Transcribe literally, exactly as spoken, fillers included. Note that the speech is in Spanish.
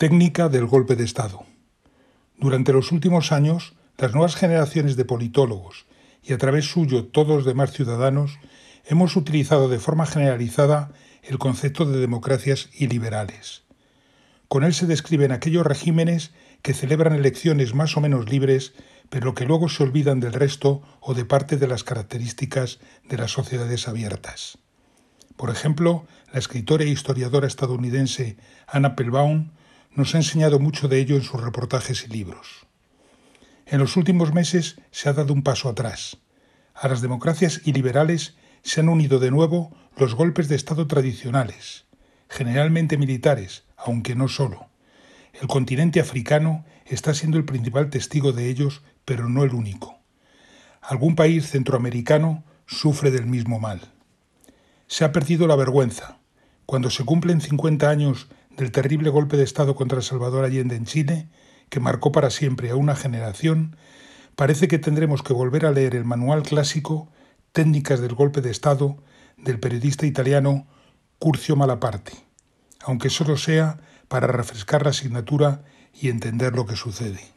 Técnica del golpe de Estado. Durante los últimos años, las nuevas generaciones de politólogos y a través suyo todos los demás ciudadanos hemos utilizado de forma generalizada el concepto de democracias iliberales. Con él se describen aquellos regímenes que celebran elecciones más o menos libres, pero que luego se olvidan del resto o de parte de las características de las sociedades abiertas. Por ejemplo, la escritora e historiadora estadounidense Anna Applebaum nos ha enseñado mucho de ello en sus reportajes y libros. En los últimos meses se ha dado un paso atrás. A las democracias iliberales se han unido de nuevo los golpes de Estado tradicionales, generalmente militares, aunque no solo. El continente africano está siendo el principal testigo de ellos, pero no el único. Algún país centroamericano sufre del mismo mal. Se ha perdido la vergüenza. Cuando se cumplen cincuenta años del terrible golpe de Estado contra Salvador Allende en Chile, que marcó para siempre a una generación, parece que tendremos que volver a leer el manual clásico Técnicas del golpe de Estado del periodista italiano Curzio Malaparte, aunque solo sea para refrescar la asignatura y entender lo que sucede.